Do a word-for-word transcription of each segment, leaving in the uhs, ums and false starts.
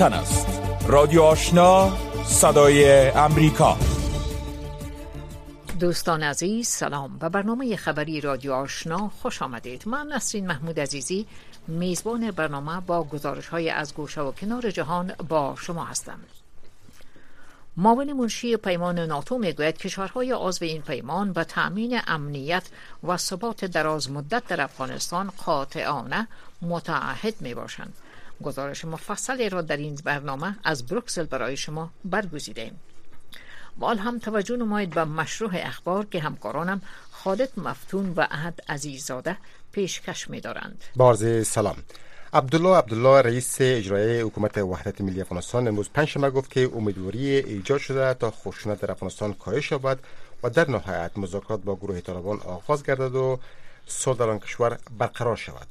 وطن است. رادیو آشنا، صدای امریکا. دوستان عزیز سلام، به برنامه خبری رادیو آشنا خوش آمدید. من نسرین محمود عزیزی میزبان برنامه با گزارش‌های از گوشه و کنار جهان با شما هستم. معاون منشی پیمان ناتو میگوید کشورهای عضو این پیمان به تأمین امنیت و ثبات دراز مدت در افغانستان قاطعانه متعهد می باشند. گزارش مفصلی را در این برنامه از بروکسل برای شما برگزیدیم. مال هم توجه نمایید به مشروع اخبار که همکارانم خالد مفتون و احد عزیززاده پیشکش می دارند. بارز سلام. عبدالله عبدالله رئیس اجرایی حکومت وحدت ملی افغانستان امروز پنجشنبه گفت که امیدواری ایجاد شده تا خشونت در افغانستان کاهش یابد و در نهایت مذاکرات با گروه طالبان آغاز گردد و صلح در آن کشور برقرار شود.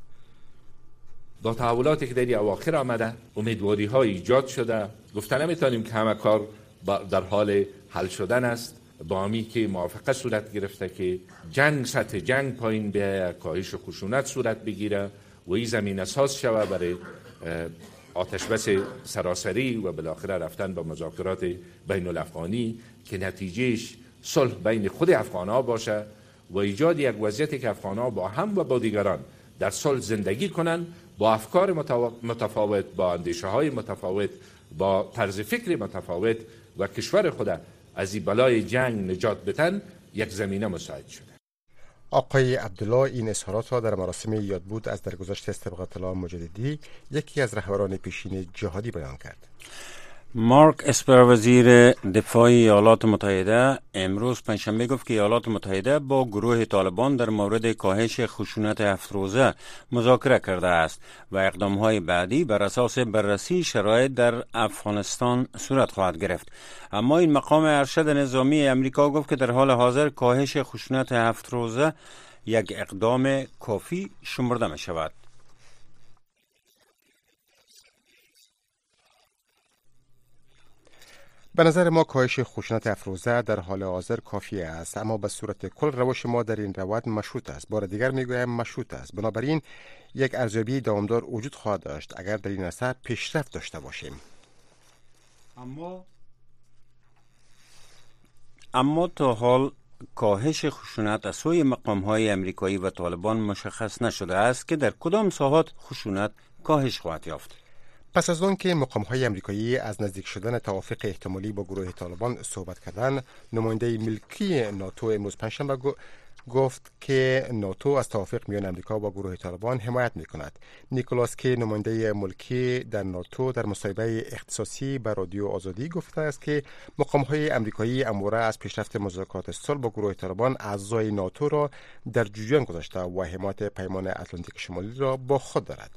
با تحولاتی که در اواخر آمده امیدواری ها ایجاد شده. گفتن نمیتونیم که همه کار در حال حل شدن است، با همی که موافقه صورت گرفته که جنگ سطح جنگ پایین بیاید، کاهش و خشونت صورت بگیره و این زمین اساس شود برای آتش بس سراسری و بالاخره رفتن با مذاکرات بین الافغانی که نتیجهش صلح بین خود افغان‌ها باشه و ایجاد یک وضعیتی که افغان‌ها با هم و با دیگران در صلح زندگی کنند، با افکار متفاوت، با اندیشه‌های متفاوت، با طرز فکر متفاوت و کشور خود از این بلای جنگ نجات بدن یک زمینه مساعد شده. آقای عبدالله این اظهارات را در مراسم یادبود از درگذشت استبقاء الله مجددی، یکی از رهبران پیشین جهادی، بیان کرد. مارک اسپر وزیر دفاع ایالات متحده امروز پنجشنبه گفت که ایالات متحده با گروه طالبان در مورد کاهش خشونت هفت روزه مذاکره کرده است و اقدام‌های بعدی بر اساس بررسی شرایط در افغانستان صورت خواهد گرفت. اما این مقام ارشد نظامی امریکا گفت که در حال حاضر کاهش خشونت هفت روزه یک اقدام کافی شمرده می شود. به نظر ما کاهش خشونت افروزه در حال حاضر کافی است، اما به صورت کل روش ما در این روند مشروط است. بار دیگر میگویم مشروط است. بنابراین یک ارزیابی دوامدار وجود خواهد داشت اگر در این عرصه پیشرفت داشته باشیم. اما اما تا حال کاهش خشونت از سوی مقام‌های امریکایی و طالبان مشخص نشده است که در کدام ساحات خشونت کاهش خواهد یافت. پس از آن که مقام‌های امریکایی از نزدیک شدن توافق احتمالی با گروه طالبان صحبت کردند، نماینده ملکی ناتو امروز پنجشنبه گفت که ناتو از توافق میان امریکا با گروه طالبان حمایت می‌کند. نیکولاس کی، نماینده ملکی در ناتو، در مصاحبه اختصاصی با رادیو آزادی گفته است که مقام‌های امریکایی امروز از پیشرفت مذاکرات صلح با گروه طالبان اعضای ناتو را در جریان گذاشته و حمایت پیمان اتلانتیک شمالی را با خود دارد.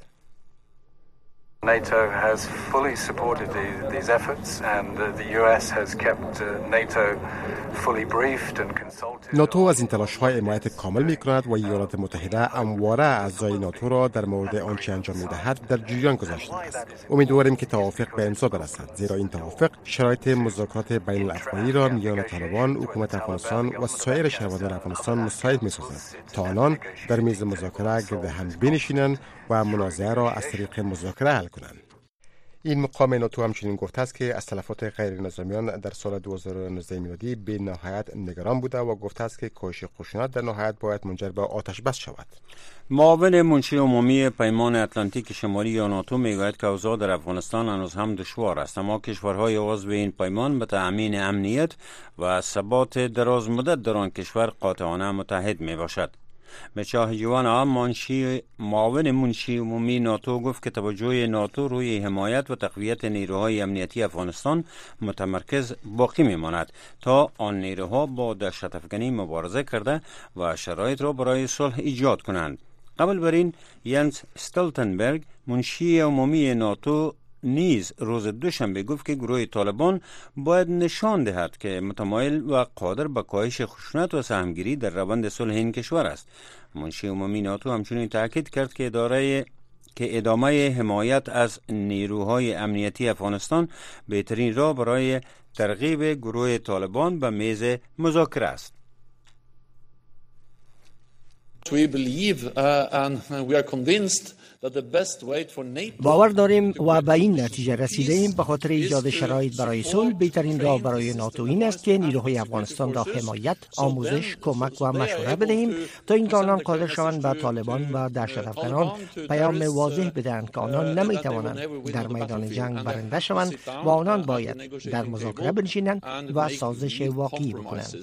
NATO has fully supported the, these efforts and uh, the U S has kept uh, NATO fully briefed and consulted. ناتو از این تلاش‌های حمایت کامل می‌کند و ایالات متحده همواره اعضای ناتو را در مورد آنچه انجام می‌دهد در جریان گذاشته است. امیدواریم که توافق به امضا برسد، زیرا این توافق شرایط مذاکرات بین الافغانی را میان طالبان، حکومت افغانستان و سایر شهروندان افغانستان مساعد می‌سازد تا آنان در میز مذاکره گرد هم بنشینند و منازعه را از طریق مذاکره حل کنند. این مقام ناتو همچنین گفته است که از تلفات غیر نظامیان در سال دو هزار و نوزده میلادی به نهایت نگران بوده و گفته است که کاهش خشونت در نهایت باید منجر به آتش بس شود. معاون منشی عمومی پیمان اتلانتیک شمالی یا ناتو میگوید که اوضاع در افغانستان هنوز هم دشوار است، اما کشورهای عضو این پیمان به تأمین امنیت و ثبات دراز مدت در آن کشور قاطعانه متحد می باشد. مچاه جوانا منشی معاون منشی عمومی ناتو گفت که توجه ناتو روی حمایت و تقویت نیروهای امنیتی افغانستان متمرکز باقی میماند تا آن نیروها با دهشت افکنی مبارزه کرده و شرایط را برای صلح ایجاد کنند. قبل بر این ینس استولتنبرگ منشی عمومی ناتو نیز روز دوشنبه گفت که گروه طالبان باید نشان دهد که متمایل و قادر به کاهش خشونت و سهمگیری در روند صلح این کشور است. منشی عمومی ناتو همچنین تاکید کرد که اداره که ادامه حمایت از نیروهای امنیتی افغانستان بهترین راه برای ترغیب گروه طالبان به میز مذاکره است. We believe uh, and we are convinced باور داریم و به این نتیجه رسیده ایم به خاطر ایجاد شرایط برای صلح بهترین راه برای ناتو این است که نیروهای افغانستان را حمایت، آموزش، کمک و مشوره بدهیم تا اینکه آنان قادر شوند به طالبان و دهشت افکنان پیام واضح بدهند که آنان نمی توانند در میدان جنگ برنده شوند و آنان باید در مذاکره بنشینند و سازش واقعی بکنند.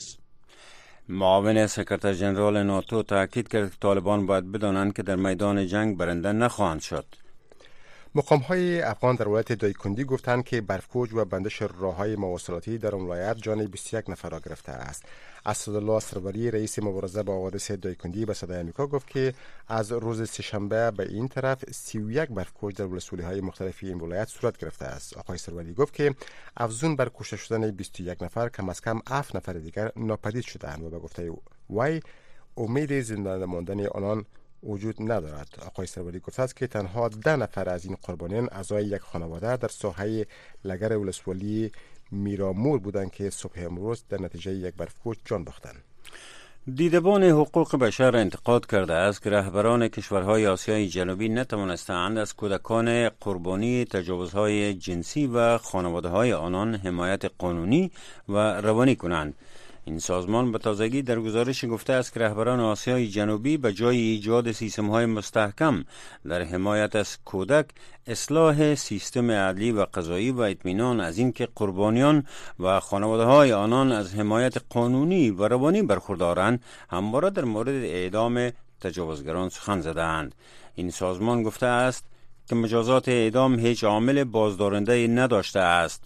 معاون سکرتر ژنرال ناتو تاکید کرد که طالبان باید بدانند که در میدان جنگ برنده نخواهند شد. مقام‌های افغان در ولایت دایکندی گفتند که برف‌کوچ و بندش راه‌های مواصلاتی در آن ولایت جان بیست و یک نفر را گرفته است. اسدالله سروری رئیس مبارزه با حوادث دایکندی به صدای آمریکا گفت که از روز سه‌شنبه به این طرف سی و یک برف‌کوچ در ولسوالی‌های مختلفی این ولایت صورت گرفته است. آقای سروری گفت که افزون بر کشته شدن بیست و یک نفر کم از کم هفت نفر دیگر ناپدید شدند و به گفته وی امید زنده ماندن آنان وجود ندارد. آقای سروری گفته است که تنها ده نفر از این قربانیان اعضای یک خانواده در ساحه لگر ولسوالی میرامور بودند که صبح امروز در نتیجه یک برفکوچ جان باختند. دیدبان حقوق بشر انتقاد کرده است که رهبران کشورهای آسیای جنوبی نتوانستند از کودکان قربانی تجاوزهای جنسی و خانواده‌های آنان حمایت قانونی و روانی کنند. این سازمان به تازگی در گزارش گفته است که رهبران آسیای جنوبی به جای ایجاد سیستم‌های مستحکم در حمایت از کودک، اصلاح سیستم عدلی و قضایی و اطمینان از اینکه قربانیان و خانواده‌های آنان از حمایت قانونی و روانی برخوردارند، همواره در مورد اعدام تجاوزگران سخن زدند. این سازمان گفته است که مجازات اعدام هیچ عامل بازدارنده نداشته است،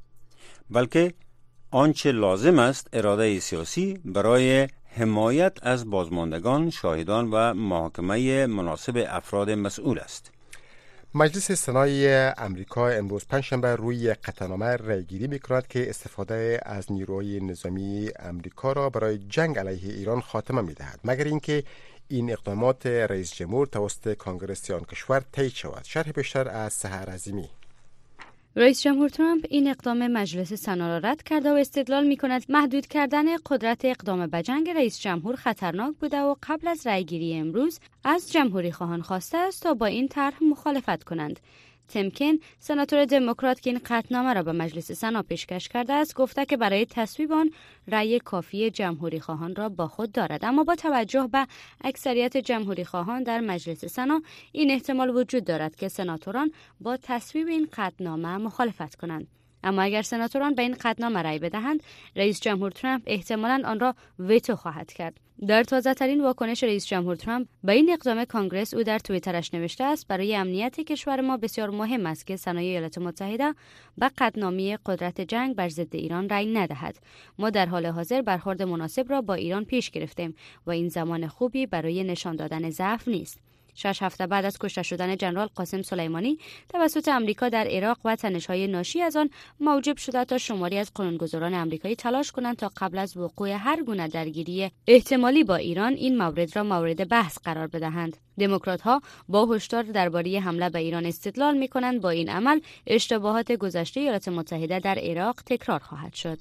بلکه آنچه لازم است اراده سیاسی برای حمایت از بازماندگان، شاهدان و محاکمه مناسب افراد مسئول است. مجلس سنای امریکا امروز پنجشنبه روی قطعنامه رأیگیری می‌کند که استفاده از نیروی نظامی امریکا را برای جنگ علیه ایران خاتمه می‌دهد، مگر اینکه این اقدامات رئیس جمهور توسط کنگره آن کشور تایید شود. شرح بیشتر از سحر عظیمی. رئیس جمهور ترامپ این اقدام مجلس سنا را رد کرده و استدلال می‌کند محدود کردن قدرت اقدام به جنگ رئیس جمهور خطرناک بوده و قبل از رأیگیری امروز از جمهوری خواهان خواسته است تا با این طرح مخالفت کنند. تیم کین، سناتور دموکرات که این قطعنامه را به مجلس سنا پیشکش کرده است، گفته که برای تصویب آن رأی کافی جمهوری خواهان را با خود دارد، اما با توجه به اکثریت جمهوری خواهان در مجلس سنا این احتمال وجود دارد که سناتوران با تصویب این قطعنامه مخالفت کنند. اما اگر سناتوران به این قطعنامه رأی بدهند، رئیس جمهور ترامپ احتمالاً آن را ویتو خواهد کرد. در تازه‌ترین واکنش رئیس جمهور ترامپ به این اقدام کانگرس، او در توییترش نوشته است: برای امنیت کشور ما بسیار مهم است که سنای ایالات متحده به قطعنامه قدرت جنگ بر ضد ایران رأی ندهد. ما در حال حاضر برخورد مناسب را با ایران پیش گرفتیم و این زمان خوبی برای نشان دادن ضعف نیست. شش هفته بعد از کشته شدن ژنرال قاسم سلیمانی توسط امریکا در عراق و تنش‌های ناشی از آن، موجب شده تا شماری از قانونگذاران آمریکایی تلاش کنند تا قبل از وقوع هر گونه درگیری احتمالی با ایران این مورد را مورد بحث قرار بدهند. دموکرات‌ها با هشدار درباره حمله به ایران استدلال می‌کنند با این عمل اشتباهات گذشته ایالات متحده در عراق تکرار خواهد شد.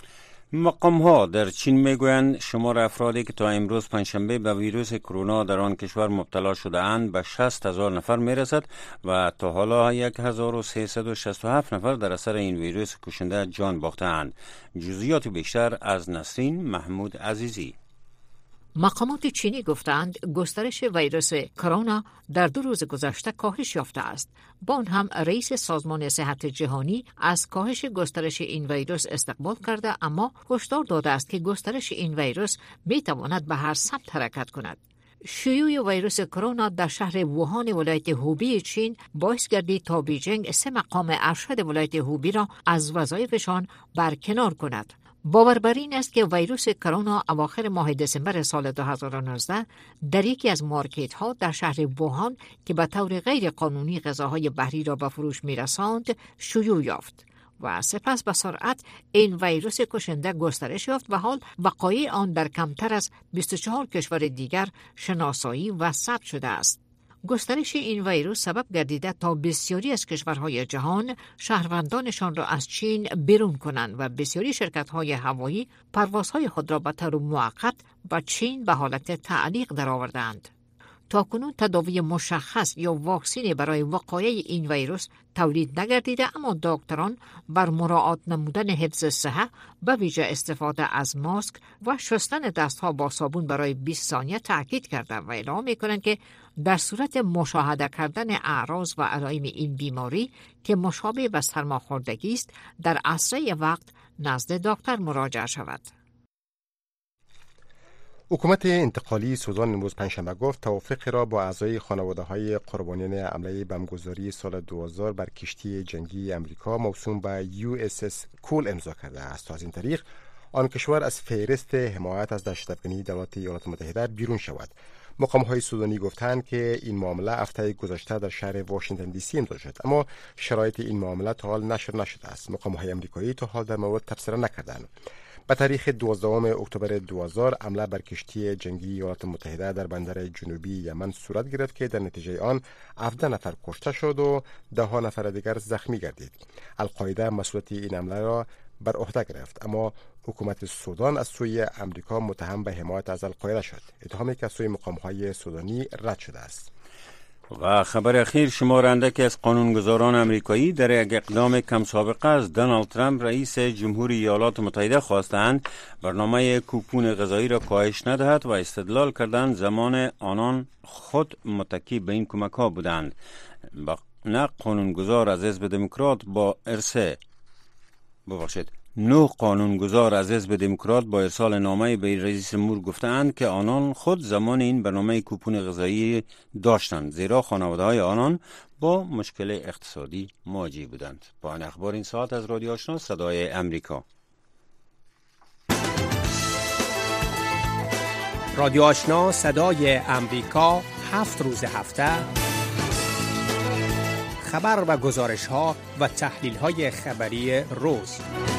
مقام ها در چین میگویند شمار افرادی که تا امروز پنجشنبه به ویروس کرونا در آن کشور مبتلا شده اند به شصت هزار نفر میرسد و تا حالا یک هزار و سیصد و شصت و هفت نفر در اثر این ویروس کشنده جان باخته اند. جزئیات بیشتر از نسرین محمود عزیزی. مقامات چینی گفتند گسترش ویروس کرونا در دو روز گذشته کاهش یافته است. با آن هم رئیس سازمان صحت جهانی از کاهش گسترش این ویروس استقبال کرده، اما هشدار داده است که گسترش این ویروس میتواند به هر سمت حرکت کند. شیوع ویروس کرونا در شهر ووهان ولایت هوبی چین باعث گردید تا بیجینگ سه مقام ارشد ولایت هوبی را از وظایفشان برکنار کند. باور بر این است که ویروس کرونا اواخر ماه دسامبر سال دو هزار و نوزده در یکی از مارکت ها در شهر ووهان که به طور غیر قانونی غذاهای بحری را به فروش می‌رساند شیوع یافت و سپس به سرعت این ویروس کشنده گسترش یافت و حال وقایع آن در کمتر از بیست و چهار کشور دیگر شناسایی و ثبت شده است. گسترش این ویروس سبب گردیده تا بسیاری از کشورهای جهان شهروندانشان را از چین بیرون کنند و بسیاری شرکت‌های هوایی پروازهای خود را به طور موقت به چین به حالت تعلیق درآوردند. تاکنون تداوی مشخص یا واکسینی برای وقایع این ویروس تولید نگردیده، اما دکتران بر مراعات نمودن حفظ صحت به ویژه استفاده از ماسک و شستن دستها با صابون برای بیست ثانیه تاکید کرده و اعلام می‌کنند که در صورت مشاهده کردن اعراض و علائم این بیماری که مشابه به سرماخوردگی است، در اسرع وقت نزد دکتر مراجعه شود. حکومت انتقالی سودان امروز پنجشنبه گفت توافقی را با اعضای خانواده‌های قربانیان حمله بمبگذاری سال دو هزار بر کشتی جنگی امریکا موسوم به یو اس اس کول امضا کرده است تا از این طریق آن کشور از فهرست حمایت از دهشت‌افکنی دولت ایالات متحده بیرون شود. مقام‌های سودانی گفتند که این معامله هفته گذشته در شهر واشنگتن دی سی امضا شد، اما شرایط این معامله تا حال نشر نشده است. مقام‌های آمریکایی تا حال در مورد تبصره نکردند. به تاریخ دوازدهم اکتبر دو هزار حمله بر کشتی جنگی ایالات متحده در بندر جنوبی یمن صورت گرفت که در نتیجه آن هفده نفر کشته شد و ده ها نفر دیگر زخمی گردید. القاعده مسئولیت این حمله را بر عهده گرفت، اما حکومت سودان از سوی امریکا متهم به حمایت از القاعده شد، اتهامی که از سوی مقام‌های سودانی رد شده است. و خبر اخیر شمارنده که از قانونگذاران امریکایی در یک اقدام کم سابقه از دونالد ترامپ رئیس جمهوری ایالات متحده خواستند برنامه کوپون غذایی را کاهش ندهد و استدلال کردند زمان آنان خود متکی به این کمک ها بودند. نه قانونگذار از حزب دموکرات با ارسه ببخشید نو قانونگذار از حزب دموکرات با ارسال نامه به رئیس جمهور گفتند که آنان خود زمان این برنامه کوپون غذایی داشتند، زیرا خانواده‌های آنان با مشکل اقتصادی مواجه بودند. با این اخبار این ساعت از رادیو آشنا صدای امریکا. رادیو آشنا صدای امریکا هفت روز هفته خبر و گزارش ها و تحلیل های خبری روز.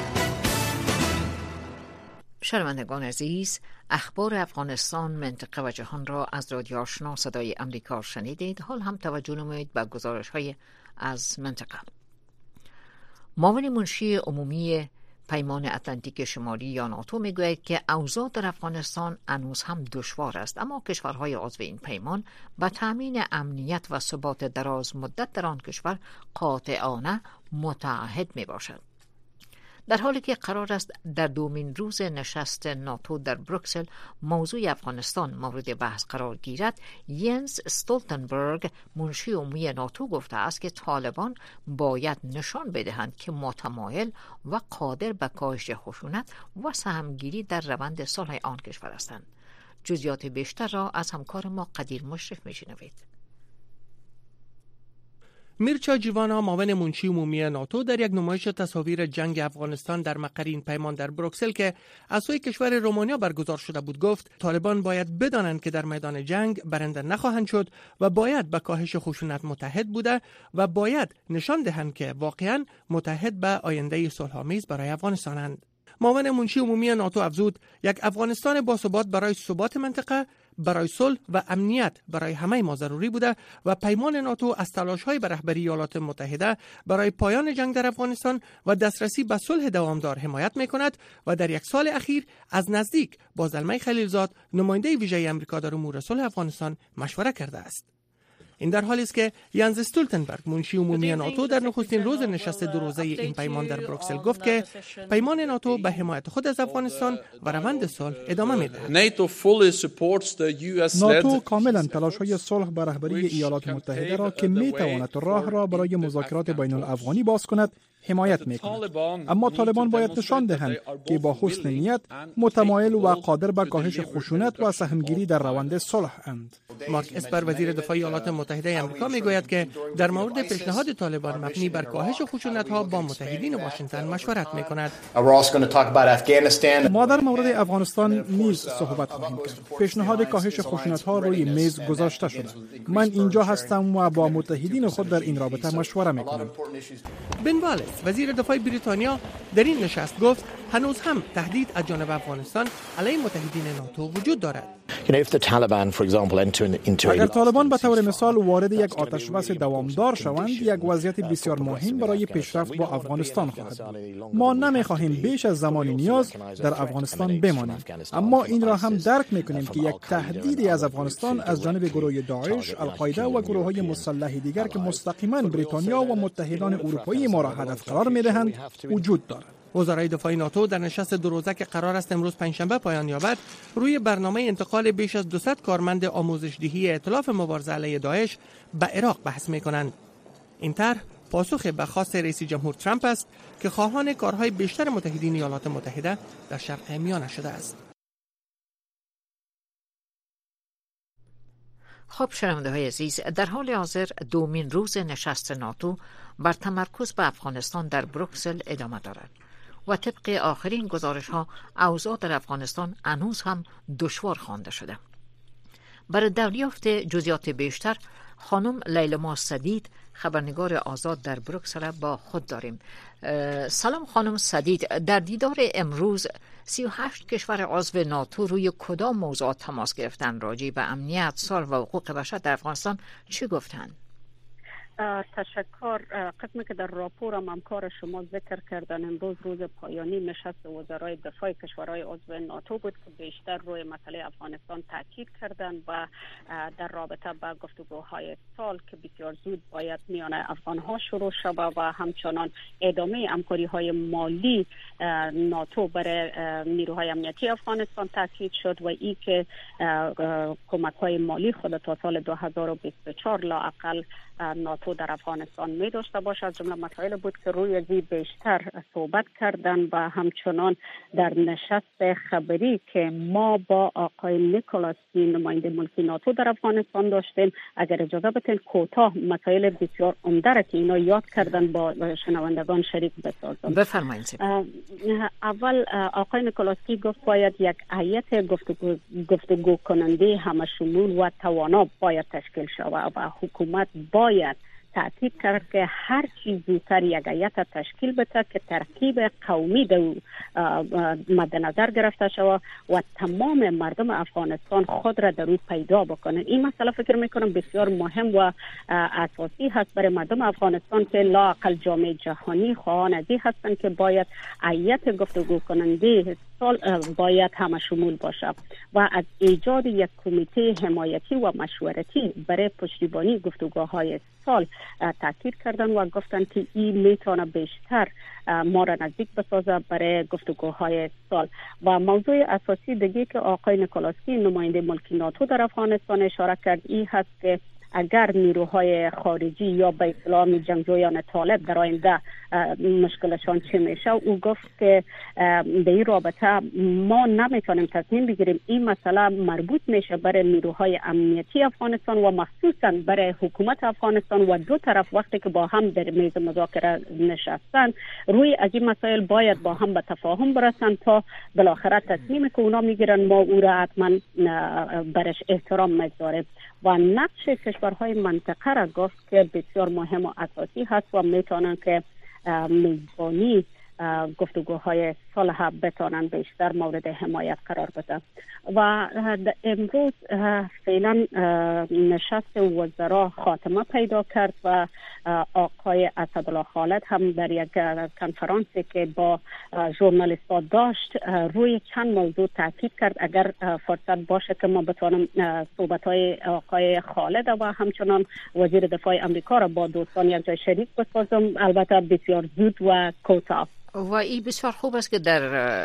شنوندگان عزیز، اخبار افغانستان، منطقه و جهان را از رادیو آشنا صدای امریکا شنیدید. حال هم توجه نمایید به گزارش های از منطقه. معاون منشی عمومی پیمان اتلانتیک شمالی یا ناتو میگوید که اوضاع در افغانستان هنوز هم دشوار است، اما کشورهای عضو این پیمان به تامین امنیت و ثبات دراز مدت در آن کشور قاطعانه متعهد می باشد. در حالی که قرار است در دومین روز نشست ناتو در بروکسل موضوع افغانستان مورد بحث قرار گیرد، ینس استولتنبرگ منشی عمومی ناتو گفته است که طالبان باید نشان بدهند که متمایل و قادر به کاهش خشونت و سهمگیری در روند صلح آن کشور هستند. جزئیات بیشتر را از همکار ما قدیر مشرف میشنوید. میرچا جیوانا، معاون منشی عمومی ناتو، در یک نمایش تصاویر جنگ افغانستان در مقر این پیمان در بروکسل که از سوی کشور رومانیا برگزار شده بود گفت طالبان باید بدانند که در میدان جنگ برنده نخواهند شد و باید به کاهش خشونت متحد بوده و باید نشان دهند که واقعا متحد به آینده صلح‌آمیز برای افغانستانند. معاون منشی عمومی ناتو افزود یک افغانستان باثبات برای ثبات منطقه، برای صلح و امنیت برای همه ما ضروری بوده و پیمان ناتو از تلاش‌های به رهبری ایالات متحده برای پایان جنگ در افغانستان و دسترسی به صلح دوامدار حمایت می‌کند و در یک سال اخیر از نزدیک با زلمه خلیلزاد، نماینده ویژه آمریکا در امور صلح افغانستان، مشوره کرده است. این در حالی است که ینس استولتنبرگ منشی عمومی ناتو در نخستین روز نشست دو روزه این پیمان در بروکسل گفت که پیمان ناتو به حمایت خود از افغانستان و روند صلح ادامه می‌دهد. ناتو کاملا تلاش‌های صلح به رهبری ایالات متحده را که می‌تواند راه را برای مذاکرات بین‌الافغانی باز کند حمایت می‌کند. اما طالبان باید نشان دهند که با حسن نیت متمایل و قادر به کاهش خشونت و سهمگیری در روند صلح اند. مارک اسپر وزیر دفاع ایالات متحده آمریکا میگوید که در مورد پیشنهاد طالبان مبنی بر کاهش خشونت‌ها با متحدین واشنگتن مشورت می‌کند. ما در مورد افغانستان نیز صحبت خواهیم کرد. پیشنهاد کاهش خشونت‌ها روی میز گذاشته شده. من اینجا هستم و با متحدین خود در این رابطه مشوره می‌کنم. بن والیس وزیر دفاع بریتانیا در این نشست گفت هنوز هم تهدید از جانب افغانستان علیه متحدین ناتو وجود دارد. اگر طالبان به طور مثال وارد یک آتشبس دوامدار شوند، یک وضعیت بسیار مهم برای پیشرفت با افغانستان خواهد بود. ما نمیخواهیم بیش از زمان نیاز در افغانستان بمانیم، اما این را هم درک میکنیم که یک تهدیدی از افغانستان از جانب گروه داعش، القاعده و گروه‌های مسلح دیگر که مستقیما بریتانیا و متحدان اروپایی ما را هدف قرار میدهند وجود دارد. وزرای دفاع ناتو در نشست دو روزه که قرار است امروز پنجشنبه پایان یابد، روی برنامه انتقال بیش از دویست کارمند آموزش‌دهی ائتلاف مبارزه علیه داعش به عراق بحث می‌کنند. این طرح پاسخ به خواست رئیس جمهور ترامپ است که خواهان کارهای بیشتر متحدین ایالات متحده در شرق میانه شده است. خب شنونده‌های عزیز، در حال حاضر دومین روز نشست ناتو بر تمرکز به افغانستان در بروکسل ادامه دارد و طبق آخرین گزارش ها اوضاع در افغانستان هنوز هم دشوار خوانده شده. برای دریافت جزئیات بیشتر خانم لیلما سدید، خبرنگار آزاد در بروکسل با خود داریم. سلام خانم سدید، در دیدار امروز سی و هشت کشور عضو ناتو روی کدام موضوعات تماس گرفتن؟ راجع به امنیت، صلح و حقوق بشر در افغانستان چی گفتن؟ تشکر. قسمی که در راپورم همکار شما ذکر کردن، امروز روز پایانی نشست وزرای دفاع کشورهای عضو ناتو بود که بیشتر روی مسئله افغانستان تاکید کردند و در رابطه با گفتگوهای سال که بسیار زود باید میان افغانها شروع شود و همچنان ادامه همکاری های مالی ناتو برای نیروهای امنیتی افغانستان تاکید شد و ای که کمک های مالی خود تا سال دو هزار و بیست و چهار لااقل ناتو در افغانستان می داشته باشه. از جمله مسائل بود که روی زی بیشتر صحبت کردن و همچنان در نشست خبری که ما با آقای نیکولاس کی نماینده ملکی ناتو در افغانستان داشتیم، اگر اجازه بدین کوتاه مسائل بسیار عمده را که اینا یاد کردن با شنوندگان شریک بسازم. بفرمایید. اول آقای نیکولاس کی گفت باید یک هیئت گفتگو گفتگو کننده همه شمول و توانا باید تشکیل شود و حکومت باید تأکید کرد که هر چیز زودتر یک هیئت تشکیل بده که ترکیب قومی دو مد نظر گرفته شود و تمام مردم افغانستان خود را در او پیدا بکنند. این مسئله فکر میکنم بسیار مهم و اساسی هست برای مردم افغانستان که لااقل جامعه جهانی خواهان از این هستند که باید هیئت گفتگو کننده سال باید همه شمول باشه و از ایجاد یک کمیته حمایتی و مشورتی برای پشتیبانی گفتگوهای سال تاکید کردن و گفتن که این میتونه بیشتر ما را نزدیک بسازه برای گفتگوهای سال. و موضوع اساسی دیگه که آقای نیکولاس کی نماینده ملکی ناتو در افغانستان اشاره کرد این هست که اگر نیروهای خارجی یا به اصطلاح جنگجویان طالب در آینده مشکلشان چه میشه، او گفت که به این رابطه ما نمیتونیم تصمیم بگیریم. این مسئله مربوط میشه برای نیروهای امنیتی افغانستان و مخصوصا برای حکومت افغانستان و دو طرف وقتی که با هم در میز مذاکره نشستن روی از این مسائل باید با هم به تفاهم برسن تا بالاخره تصمیمی که اونا میگیرن ما او را حتما برش احترام میگذاریم. و نقش کشورهای منطقه را گفت که بسیار مهم و اساسی هست و میتونن که میزبانی گفتگوهای صلح بتانن بیشتر مورد حمایت قرار بده. و امروز فعلا نشست وزرا خاتمه پیدا کرد و آقای اسدالله خالد هم در یک کنفرانسی که با ژورنالیست‌ها داشت روی چند موضوع تاکید کرد. اگر فرصت باشه که ما بتوانم صحبت‌های آقای خالد و همچنان وزیر دفاع امریکا را با دوستان یک جای شریک بسازم، البته بسیار زود و کوتاه. و این بسیار خوب است که در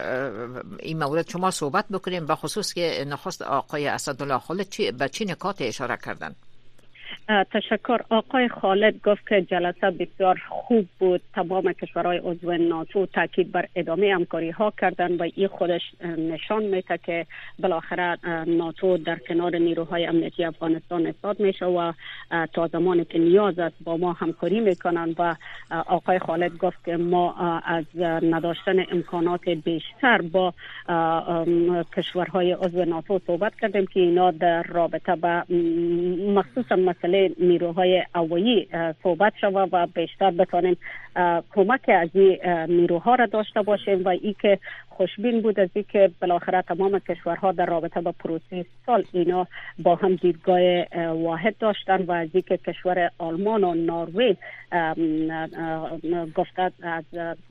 این مورد شما صحبت بکنیم، به خصوص که نخست آقای اسدالله خالد به چه نکات اشاره کردن؟ تشکر. آقای خالد گفت که جلسه بسیار خوب بود. تمام کشورهای عضو ناتو تاکید بر ادامه همکاری ها کردن و این خودش نشان میده که بالاخره ناتو در کنار نیروهای امنیتی افغانستان ایستاد میشه و تا زمانی که نیاز است با ما همکاری میکنن. و آقای خالد گفت که ما از نداشتن امکانات بیشتر با کشورهای عضو ناتو صحبت کردیم که اینا در رابطه با مخصوصا مسئله حال نیروهای هوایی صحبت شود و بیشتر بتانیم کمک از این نیروها را داشته باشیم و ای که خوشبین بود از این که بالاخره تمام کشورها در رابطه با پروسه سال اینا با هم دیدگاه واحد داشتن و از این که کشور آلمان و نروژ گفته از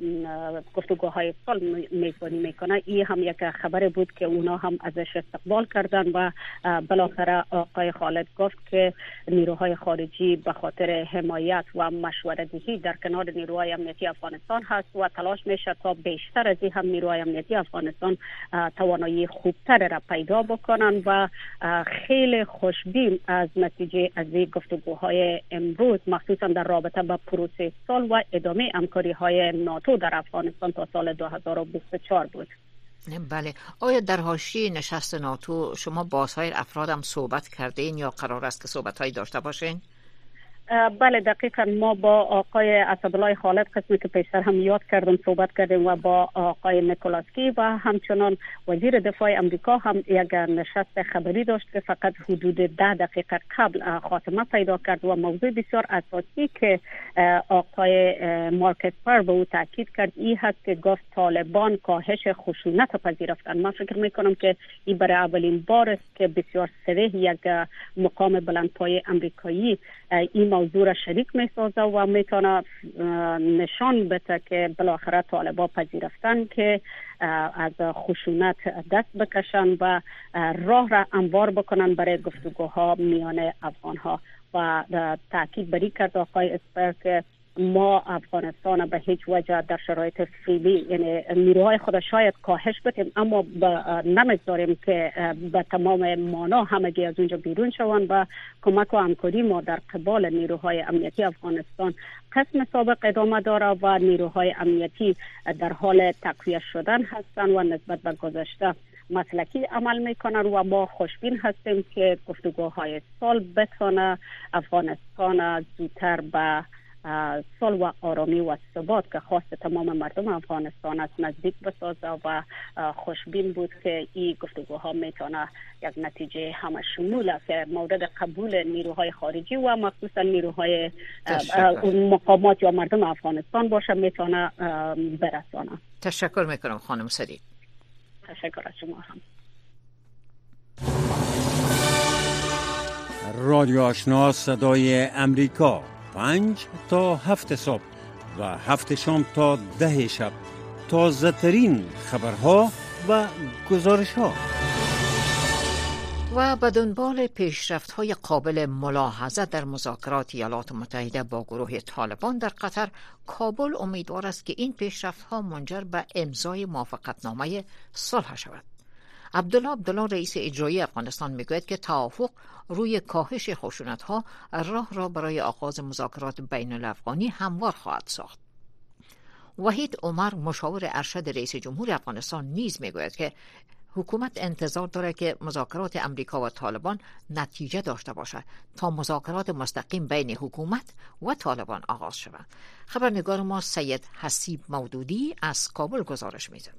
گفتگوهای سال میزبانی میکنه. این هم یک خبر بود که اونا هم ازش استقبال کردن و بالاخره آقای خالد گفت که نیروهای خارجی به خاطر حمایت و مشوره‌دهی در کنار نیروهای امنیتی افغانستان هست و تلاش میشه تا بیشتر از این هم نیروهای امنیتی افغانستان توانایی خوبتر را پیدا بکنن و خیلی خوشبین از نتیجه از این گفتگوهای امروز مخصوصا در رابطه با پروسه سال و ادامه همکاری های ناتو در افغانستان تا سال دو هزار و بیست و چهار بود. بله، آیا در حاشیه نشست ناتو شما با سایر افراد هم صحبت کردین یا قرار است که صحبت‌هایی داشته باشین؟ بله دقیقا ما با آقای اسدالله خالد قسمی که پیشتر هم یاد کردم صحبت کردیم و با آقای نیکولاسکی و همچنان وزیر دفاع امریکا هم یک نشست خبری داشت که فقط حدود ده دقیقه قبل خاتمه پیدا کرد و موضوع بسیار اساسی که آقای مارک اسپر به او تاکید کرد این هست که گفت طالبان کاهش خشونت پذیرفتن. من فکر میکنم که این برای اولین بار است که بسیار صریح یک مقام بلندپایه امریکایی این موضوع را شریک می سازه و میتونه نشان بده که بالاخره طالبان پذیرفتن که از خشونت دست بکشن و راه را هموار بکنن برای گفتگوها میان افغان ها و تاکید بری کرد آقای اسپر که ما افغانستان به هیچ وجه در شرایط فعلی یعنی نیروهای خود شاید کاهش بدیم اما نمیگذاریم که به تمام مانا همگی از اونجا بیرون شوند و کمک و همکاری ما در قبال نیروهای امنیتی افغانستان قسم سابق ادامه داره و نیروهای امنیتی در حال تقویت شدن هستند و نسبت به گذشته مسلکی عمل میکنن و ما خوشبین هستیم که گفتگوهای سال بتونه افغانستان زودتر به صلح و آرامی و ثبات که خواست تمام مردم افغانستان است نزدیک بسازه و خوشبین بود که این گفتگوها میتونه یک نتیجه همه شمول که مورد قبول نیروهای خارجی و مخصوصا نیروهای مقامات یا مردم افغانستان باشه میتونه برسانه. تشکر میکنم خانم صدیق. تشکر از شما هم. رادیو آشنا صدای امریکا پنج تا هفت صبح و هفت شام تا ده شب تازه ترین خبرها و گزارش ها و به دنبال پیشرفت های قابل ملاحظه در مذاکرات ایالات متحده با گروه طالبان در قطر، کابل امیدوار است که این پیشرفت ها منجر به امضای موافقتنامه صلح شود. عبدالله عبدالله رئیس اجرایی افغانستان میگوید که توافق روی کاهش خشونت‌ها راه را برای آغاز مذاکرات بین الافغانی هموار خواهد ساخت. وحید عمر مشاور ارشد رئیس جمهور افغانستان نیز میگوید که حکومت انتظار دارد که مذاکرات امریکا و طالبان نتیجه داشته باشد تا مذاکرات مستقیم بین حکومت و طالبان آغاز شود. خبرنگار ما سید حسیب مودودی از کابل گزارش می‌دهد.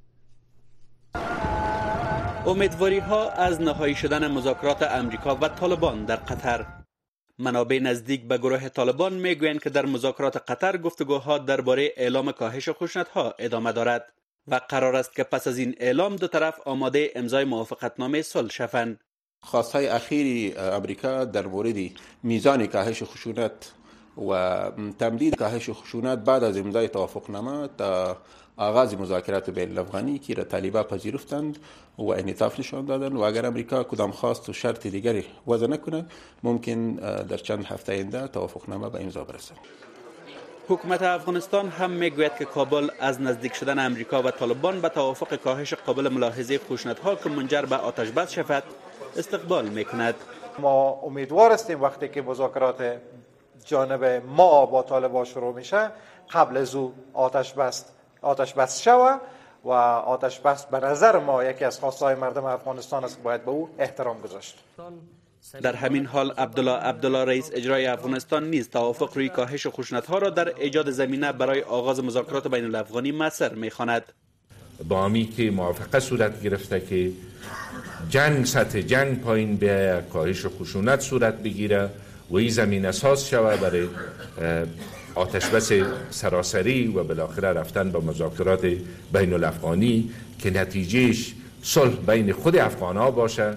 امیدواری ها از نهایی شدن مذاکرات امریکا و طالبان در قطر. منابع نزدیک به گروه طالبان میگویند که در مذاکرات قطر گفتگوها درباره اعلام کاهش خشونت‌ها ادامه دارد و قرار است که پس از این اعلام دو طرف آماده امضای موافقتنامه صلح شوند. خواستهای اخیری امریکا در مورد میزان کاهش خشونت و تمدید کاهش خشونت بعد از امضای توافقنامه تا آغاز مذاکرات بین الافغانی که را طالبان پذیرفتند و انعطاف نشان دادند و اگر امریکا کدام خواست و شرط دیگری وضع نکنه ممکن در چند هفته آینده توافقنامه به امضا برسد. حکومت افغانستان هم میگوید که کابل از نزدیک شدن امریکا و طالبان به توافق کاهش قابل ملاحظه خشونت‌ها که منجر به آتش بس شود استقبال میکند. ما امیدوار هستیم وقتی که مذاکرات جانب ما با طالبان شروع میشه قبل از او آتش بس آتش بس شوه و آتش بس به نظر ما یکی از خواستهای مردم افغانستان است که باید به او احترام گذاشت. در همین حال عبدالله عبدالله رئیس اجرای افغانستان نیز توافق روی کاهش خشونت‌ها را در ایجاد زمینه برای آغاز مذاکرات بین الافغانی مؤثر می‌خواند. با همی که موافقه صورت گرفته که جنگ سطح جنگ پایین به کاهش خشونت صورت بگیره و این زمین اساس شود برای آتش بس سراسری و بالاخره رفتن به مذاکرات بین الافغانی که نتیجهش صلح بین خود افغان ها باشه.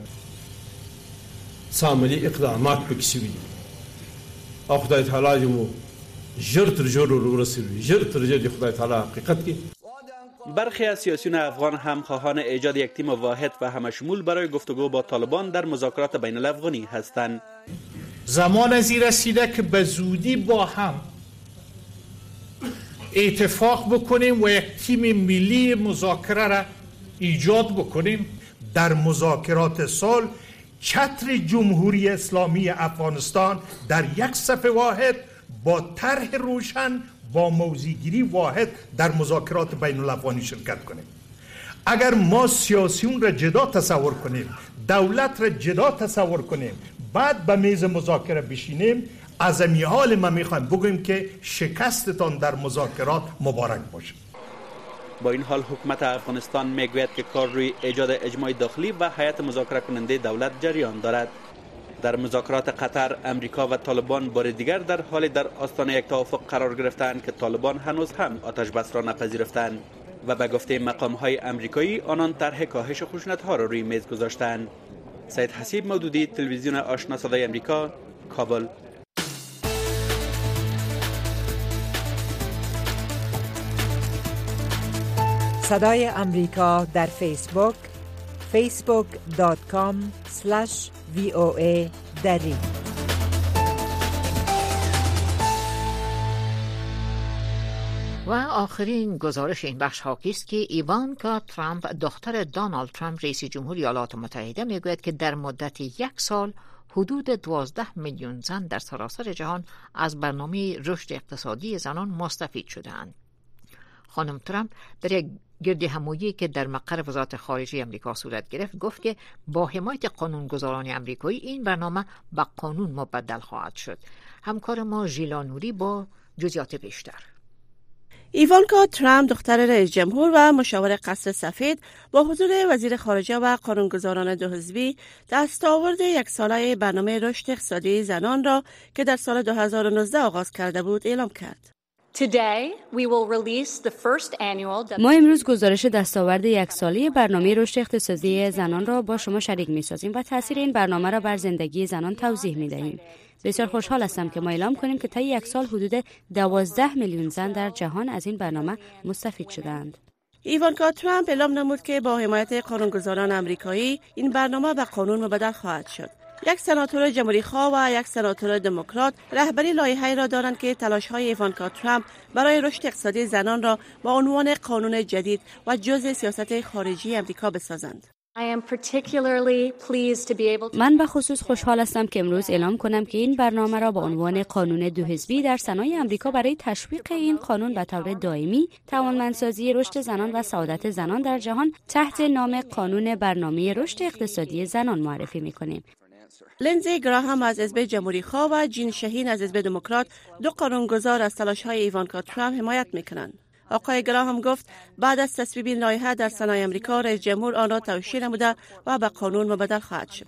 عملی اقدامات بکشوی او خدای تعالی مو جر تر جر رو رسوی جر تر جر خدای تعالی حقیقت کی. برخی از سیاسیون افغان هم خواهان ایجاد یک تیم واحد و همشمول برای گفتگو با طالبان در مذاکرات بین الافغانی هستند. زمان از این رسیده که به زودی با هم اتفاق بکنیم و یک تیم ملی مذاکره را ایجاد بکنیم. در مذاکرات صلح چتر جمهوری اسلامی افغانستان در یک صف واحد با طرح روشن با موضع‌گیری واحد در مذاکرات بین الافغانی شرکت کنیم. اگر ما سیاسیون را جدا تصور کنیم، دولت را جدا تصور کنیم، بعد به میز مذاکره بشینیم، از این حال ما میخوایم بگوییم که شکستتان در مذاکرات مبارک باشه. با این حال حکومت افغانستان میگوید که کار روی ایجاد اجماع داخلی و هیئت مذاکره کننده دولت جریان دارد. در مذاکرات قطر، امریکا و طالبان بار دیگر در حال در آستانه یک توافق قرار گرفتند که طالبان هنوز هم آتش بس را نپذیرفتند و به گفته مقام‌های امریکایی آنان طرح کاهش خشونت‌ها را روی میز گذاشتند. سید حسیب مودودی، تلویزیون آشنا صدای امریکا، کابل. صدای امریکا در فیسبوک فیسبوک دات کام اسلش وی او ای دری. و آخرین گزارش این بخش حاکی است که ایوانکا ترامپ دختر دونالد ترامپ رئیس جمهوری ایالات متحده میگوید که در مدت یک سال حدود دوازده میلیون زن در سراسر جهان از برنامه رشد اقتصادی زنان مستفید شده‌اند. خانم ترامپ در یک گرد همایی که در مقر وزارت خارجه امریکا صورت گرفت گفت که با حمایت قانونگذاران امریکایی این برنامه به قانون مبدل خواهد شد. همکار ما ژیلا نوری با جزئیات بیشتر. ایوانکا ترامپ دختر رئیس جمهور و مشاور قصر سفید با حضور وزیر خارجه و قانونگذاران دو حزبی دستاورد یک ساله برنامه رشد اقتصادی زنان را که در سال دو هزار و نوزده آغاز کرده بود اعلام کرد. ما امروز گزارش دستاورد یک ساله برنامه رشد اقتصادی زنان را با شما شریک می‌سازیم و تاثیر این برنامه را بر زندگی زنان توضیح می‌دهیم. بسیار خوشحال هستم که ما اعلام کنیم که طی یک سال حدود دوازده میلیون زن در جهان از این برنامه مستفید شدند. ایوانکا ترامپ اعلام نمود که با حمایت قانونگذاران آمریکایی این برنامه به قانون مبدل خواهد شد. یک سناتور جمهوری خواه و یک سناتور دموکرات رهبری لایحه‌ای را دارند که تلاش‌های ایوانکا ترامپ برای رشد اقتصادی زنان را با عنوان قانون جدید و جزء سیاست خارجی آمریکا بسازند. من به خصوص خوشحال هستم که امروز اعلام کنم که این برنامه را با عنوان قانون دو حزبی در سنای آمریکا برای تشویق این قانون به طور دائمی توانمندسازی رشد زنان و سعادت زنان در جهان تحت نام قانون برنامه رشد اقتصادی زنان معرفی می‌کنیم. لینزی گراهام از حزب جمهوری خواه و جین شاهین از حزب دموکرات دو قانونگذار از تلاش‌های ایوانکا ترامپ حمایت می‌کنند. آقای گراهام گفت بعد از تصویب این لایحه در سنای آمریکا رئیس جمهور آن را توشیح نموده و به قانون مبدل خواهد شد.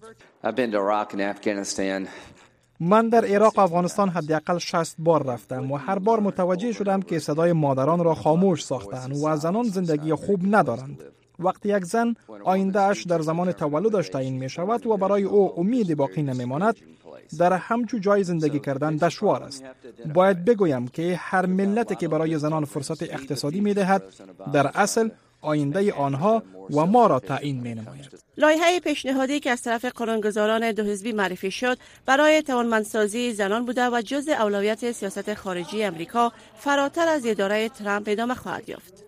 من در عراق و افغانستان حداقل شصت بار رفتم و هر بار متوجه شدم که صدای مادران را خاموش ساختند و زنان زندگی خوب ندارند. وقتی یک زن آینده اش در زمان تولدش تعیین می شود و برای او امید باقی نمی ماند، در همچو جای زندگی کردن دشوار است. باید بگویم که هر ملتی که برای زنان فرصت اقتصادی می دهد در اصل آینده آنها و ما را تعیین می نماید. لایحه پیشنهادی که از طرف قانونگذاران دو حزبی معرفی شد برای توانمندسازی زنان بوده و جزء اولویت سیاست خارجی آمریکا فراتر از اداره ترامپ ادامه خواهد یافت.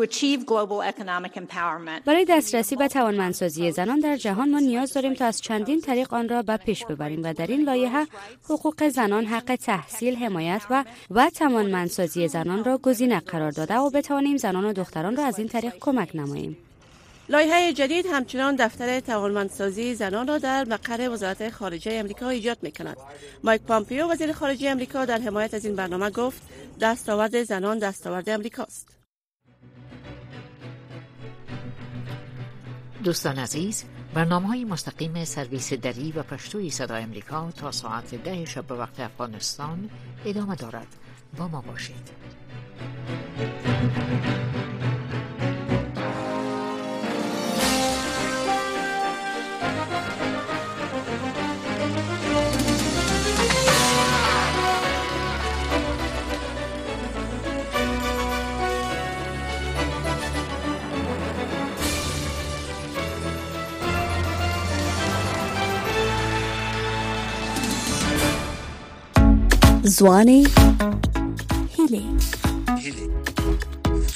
برای دسترسی به توانمندسازی زنان در جهان ما نیاز داریم تا از چندین طریق آن را به پیش ببریم و در این لایحه حقوق زنان، حق تحصیل، حمایت و و توانمندسازی زنان را گزینه قرار داده و بتوانیم زنان و دختران را از این طریق کمک نماییم. لایحه جدید همچنان دفتر توانمندسازی زنان را در مقر وزارت خارجه آمریکا ایجاد می‌کند. مایک پامپیو وزیر خارجه آمریکا در حمایت از این برنامه گفت دستاورد زنان دستاورد آمریکاست. دوستان عزیز، برنامه‌های مستقیم سرویس دری و پشتوی صدای امریکا تا ساعت ده شب به وقت افغانستان ادامه دارد. با ما باشید. زوانه هیلی